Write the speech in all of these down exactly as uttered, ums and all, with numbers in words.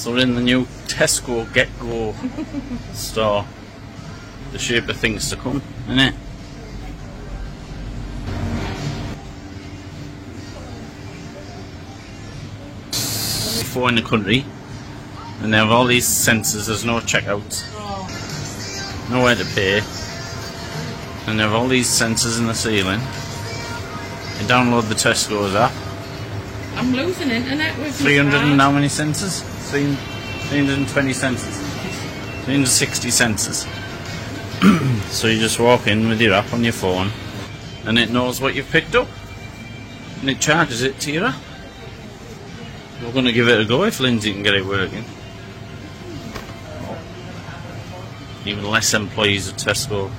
So we're in the new Tesco Get Go store. The shape of things to come, innit? Before in the country, and they have all these sensors. There's no checkout, nowhere to pay, and they have all these sensors in the ceiling. You download the Tesco's app. I'm losing internet with three hundred and how many sensors? three hundred twenty sensors. three hundred sixty sensors. So you just walk in with your app on your phone, and it knows what you've picked up, and it charges it to your app. We're going to give it a go if Lindsay can get it working. Even less employees at Tesco.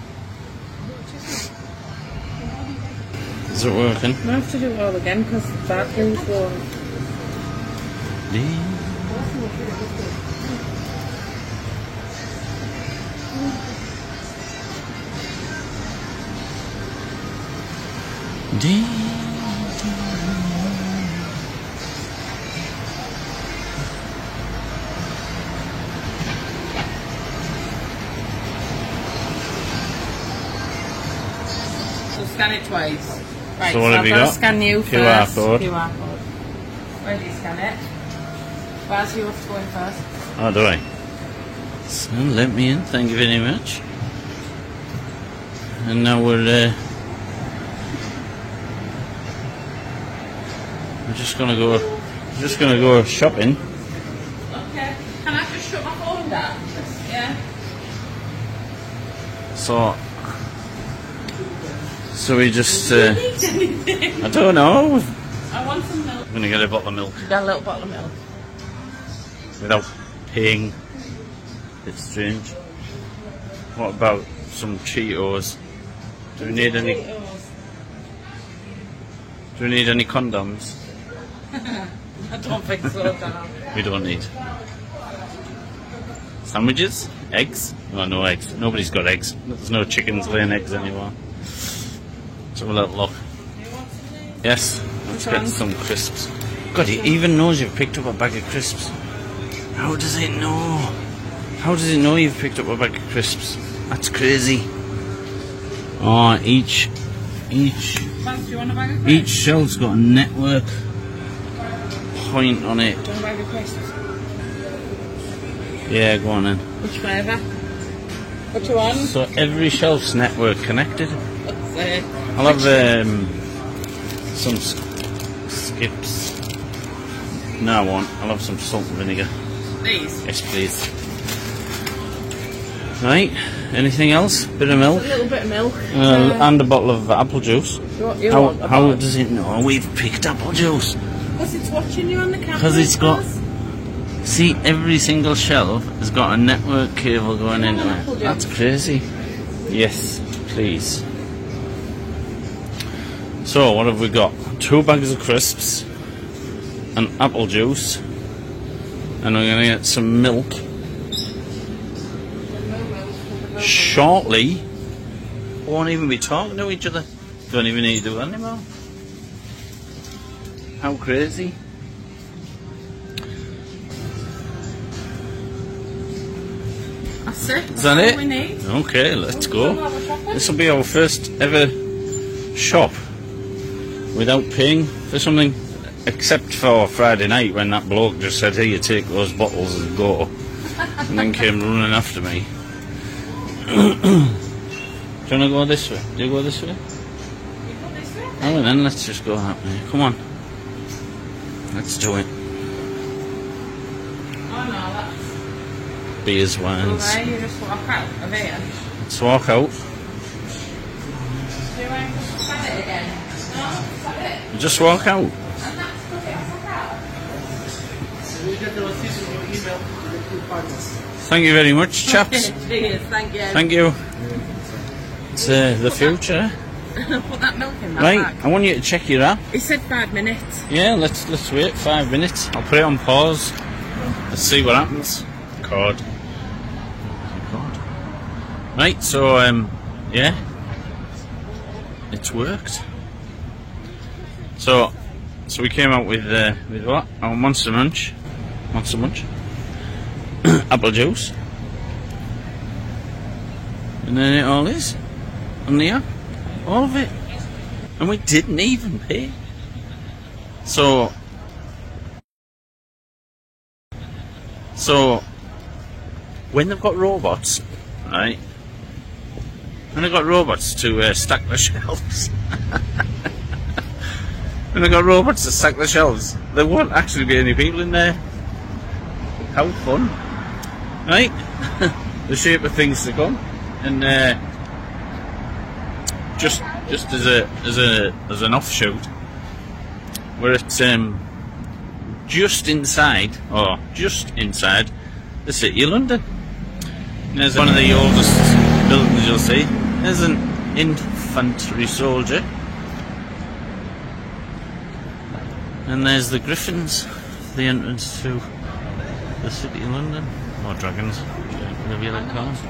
Is it working? I have to do it all again because the battery's going. So scan it twice. Right, So what so have you I've got got? to scan you Q R first. code. Q R code. Where do you scan it? Where's you have to go in first? Oh, do I? So let me in, thank you very much. And now we're uh, we're just gonna go we're just gonna go shopping. Okay. Can I just shut my phone down? Yeah. So So we just uh, Do you need anything? I don't know. I want some milk. I'm gonna get a bottle of milk You got a little bottle of milk. without paying. It's strange. What about some Cheetos? Do we need any Do we need any condoms? I don't think so, Dan. We don't need. Sandwiches? Eggs? Oh, no eggs. Nobody's got eggs. There's no chickens laying eggs anymore. Let's have a little look. Yes, let's get some crisps. God, it even knows you've picked up a bag of crisps. How does it know? How does it know you've picked up a bag of crisps? That's crazy. Oh, each, each, Vance, do you want a bag of crisps? each shelf's got a network point on it. Do you want a bag of crisps? Yeah, go on then. Which flavour? What you want? So every shelf's network connected. Let's see. I'll have um, some s- skips. No, I won't. I'll have some salt and vinegar. These? Yes, please. Right. Anything else? Bit of milk. A little bit of milk. Uh, Uh, and a bottle of apple juice. you want, you How, want a how bottle? does it know we've picked apple juice? Because it's watching you on the camera. Because it's got... Vance. See, every single shelf has got a network cable going You into want an it. apple That's juice? crazy. Yes, please. So, what have we got? Two bags of crisps, an apple juice, and we're going to get some milk. Shortly, we won't even be talking to each other. Don't even need to do that anymore. How crazy. That's it. Is that That's it? all we need. Okay, let's We'll go. have a shopping. This will be our first ever shop without paying for something, except for Friday night when that bloke just said, "Here, you take those bottles and go," and then came running after me. Do you want to go this way? Do you go this way? You go this way? Oh, well, then let's just go that way. Come on. Let's do it. Oh no, that's... Beers, wines. Where you just walk out of here. Let's walk out. Do you want to just scan it again? No, is that it? Just walk out. And that's good, it's like that. You get the receipt in your email to the two partners. Thank you very much, chaps. Cheers, thank you. Thank you. It's uh, the future. Put that milk in that Right, bag. I want you to check your app. He said five minutes. Yeah, let's let's wait five minutes. I'll put it on pause. Let's see what happens. Record. Record. Right, so um, yeah, it's worked. So, so we came out with uh, with what? Our Monster Munch, Monster Munch, apple juice. And then it all is. On the app. All of it. And we didn't even pay. So... So... When they've got robots, right? When they've got robots to uh, stack the shelves... When they've got robots to stack the shelves, there won't actually be any people in there. How fun. Right? The shape of things to come. And uh, just just as a as a as an offshoot, we're at um, just inside or just inside the City of London. And there's one of the oldest buildings you'll see. There's an infantry soldier, and there's the Griffins, the entrance to the City of London, or Dragons, whatever you like to call them.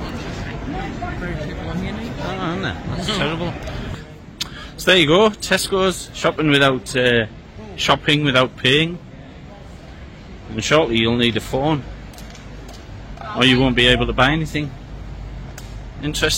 Oh, isn't it? That's terrible. So there you go, Tesco's, shopping without uh, shopping without paying. And shortly you'll need a phone, or you won't be able to buy anything. Interesting.